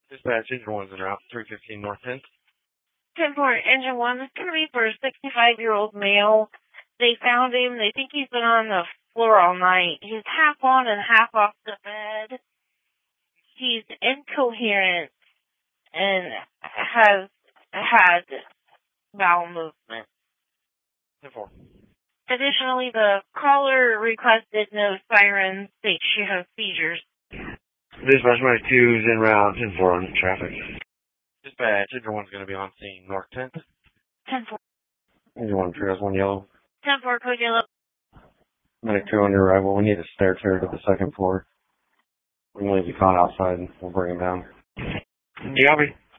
Dispatch, engine 1's en route, 315 North 10th. 10-4, engine 1, this is going to be for a 65-year-old male. They found him. They think he's been on the floor all night. He's half on and half off the bed. He's incoherent and has had bowel movement. 10-4. Additionally, the caller requested no sirens, states she has seizures. Dispatch, Mike 2's en route, 10-4 on traffic. Dispatch, engine 1's going to be on scene, North 10th. 10-4. Engine 1, Trios 1 yellow. 10-4, code yellow. Medic 2 on your arrival. We need a stair to the second floor. We can leave the con outside and we'll bring him down. You copy?